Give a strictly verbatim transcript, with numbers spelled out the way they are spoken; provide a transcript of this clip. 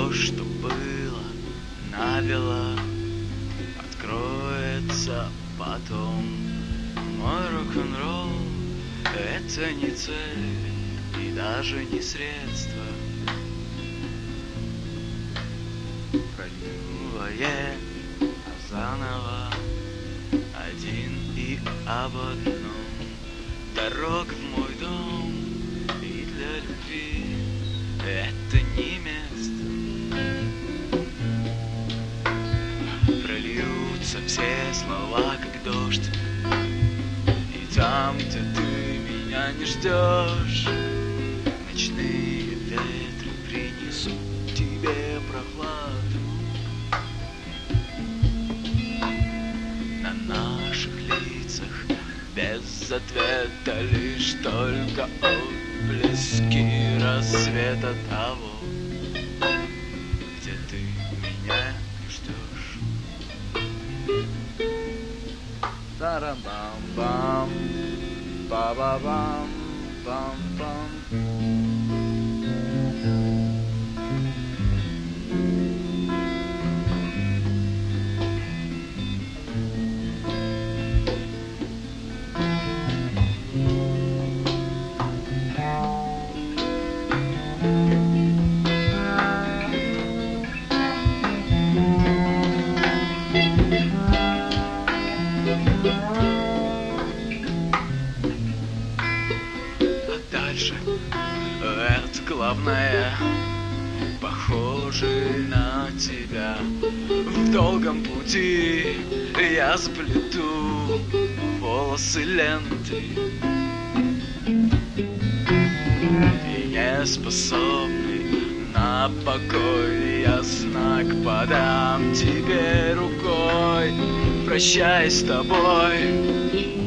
Все, что было, навело, откроется потом. Мой рок-н-ролл — это не цель и даже не средство. Пролювое, а заново один и об одном. Дорога в мой дом, и для любви это не место. Прольются все слова, как дождь, и там, где ты меня не ждешь, ночные ветры принесут тебе прохладу. На наших лицах без ответа лишь только отблески рассвета того, где ты меня не ждешь. Тарам-бам-бам, ба-ба-бам, бам-бам. Дальше это главное, похоже на тебя. В долгом пути я заплету волосы ленты, и не способный на покой я знак подам тебе рукой, прощаясь с тобой.